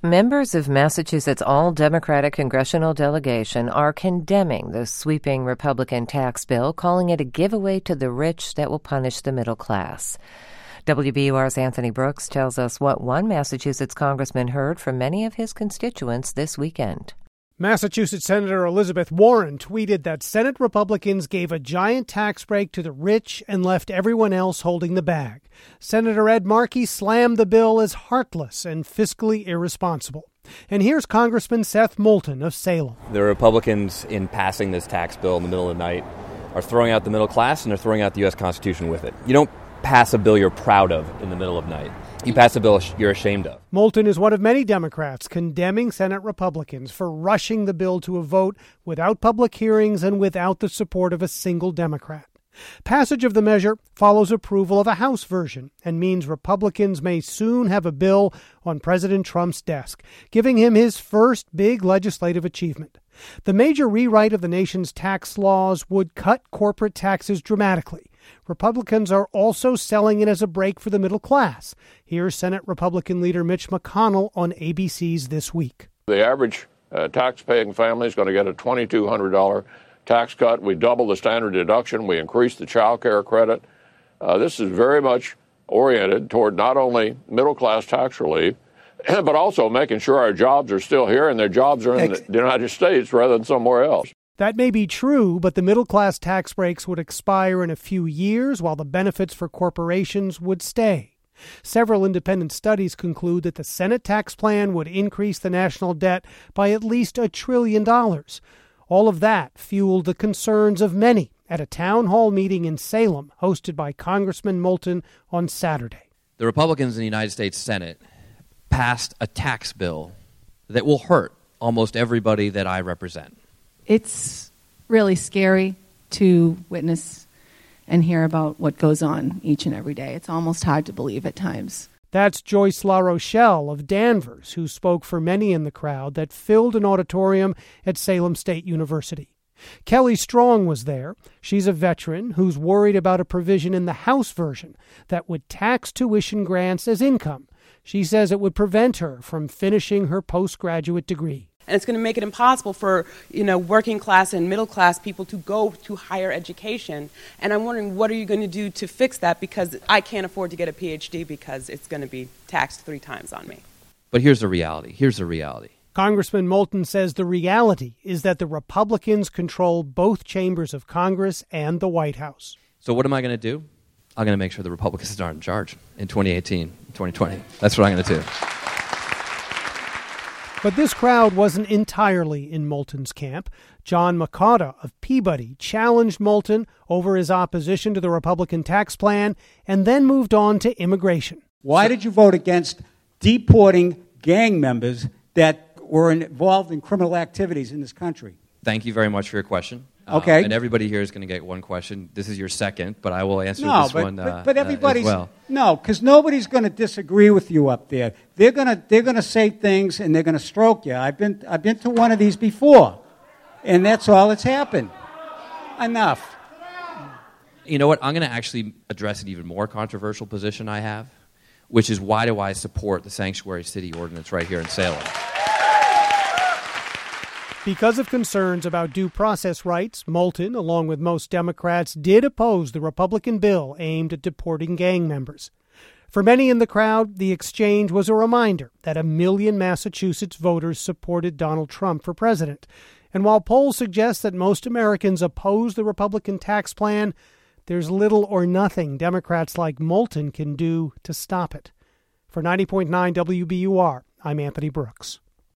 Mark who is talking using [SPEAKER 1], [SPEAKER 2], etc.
[SPEAKER 1] Members of Massachusetts' all-Democratic congressional delegation are condemning the sweeping Republican tax bill, calling it a giveaway to the rich that will punish the middle class. WBUR's Anthony Brooks tells us what one Massachusetts congressman heard from many of his constituents this weekend.
[SPEAKER 2] Massachusetts Senator Elizabeth Warren tweeted that Senate Republicans gave a giant tax break to the rich and left everyone else holding the bag. Senator Ed Markey slammed the bill as heartless and fiscally irresponsible. And here's Congressman Seth Moulton of Salem.
[SPEAKER 3] The Republicans, in passing this tax bill in the middle of the night, are throwing out the middle class and they're throwing out the U.S. Constitution with it. You don't pass a bill you're proud of in the middle of the night. You pass a bill you're ashamed of.
[SPEAKER 2] Moulton is one of many Democrats condemning Senate Republicans for rushing the bill to a vote without public hearings and without the support of a single Democrat. Passage of the measure follows approval of a House version and means Republicans may soon have a bill on President Trump's desk, giving him his first big legislative achievement. The major rewrite of the nation's tax laws would cut corporate taxes dramatically. Republicans are also selling it as a break for the middle class. Here's Senate Republican leader Mitch McConnell on ABC's This Week.
[SPEAKER 4] The average tax-paying family is going to get a $2,200 tax cut. We double the standard deduction. We increase the child care credit. This is very much oriented toward not only middle-class tax relief, but also making sure our jobs are still here and their jobs are in the United States rather than somewhere else.
[SPEAKER 2] That may be true, but the middle-class tax breaks would expire in a few years while the benefits for corporations would stay. Several independent studies conclude that the Senate tax plan would increase the national debt by at least $1 trillion. All of that fueled the concerns of many at a town hall meeting in Salem hosted by Congressman Moulton on Saturday.
[SPEAKER 5] The Republicans in the United States Senate passed a tax bill that will hurt almost everybody that I represent.
[SPEAKER 6] It's really scary to witness and hear about what goes on each and every day. It's almost hard to believe at times.
[SPEAKER 2] That's Joyce LaRochelle of Danvers, who spoke for many in the crowd that filled an auditorium at Salem State University. Kelly Strong was there. She's a veteran who's worried about a provision in the House version that would tax tuition grants as income. She says it would prevent her from finishing her postgraduate degree.
[SPEAKER 7] And it's going to make it impossible for, working class and middle class people to go to higher education. And I'm wondering, what are you going to do to fix that? Because I can't afford to get a PhD because it's going to be taxed 3 times on me.
[SPEAKER 5] But here's the reality.
[SPEAKER 2] Congressman Moulton says the reality is that the Republicans control both chambers of Congress and the White House.
[SPEAKER 5] So what am I going to do? I'm going to make sure the Republicans aren't in charge in 2018, 2020. That's what I'm going to do.
[SPEAKER 2] But this crowd wasn't entirely in Moulton's camp. John McCarta of Peabody challenged Moulton over his opposition to the Republican tax plan and then moved on to immigration.
[SPEAKER 8] Why did you vote against deporting gang members that were involved in criminal activities in this country?
[SPEAKER 5] Thank you very much for your question.
[SPEAKER 8] Okay.
[SPEAKER 5] And everybody here is going to get one question. This is your second, but I will answer this one
[SPEAKER 8] but everybody's,
[SPEAKER 5] as well.
[SPEAKER 8] No, because nobody's going to disagree with you up there. They're gonna say things and they're going to stroke you. I've been to one of these before, and that's all that's happened. Enough.
[SPEAKER 5] You know what? I'm going to actually address an even more controversial position I have, which is why do I support the sanctuary city ordinance right here in Salem?
[SPEAKER 2] Because of concerns about due process rights, Moulton, along with most Democrats, did oppose the Republican bill aimed at deporting gang members. For many in the crowd, the exchange was a reminder that 1 million Massachusetts voters supported Donald Trump for president. And while polls suggest that most Americans oppose the Republican tax plan, there's little or nothing Democrats like Moulton can do to stop it. For 90.9 WBUR, I'm Anthony Brooks.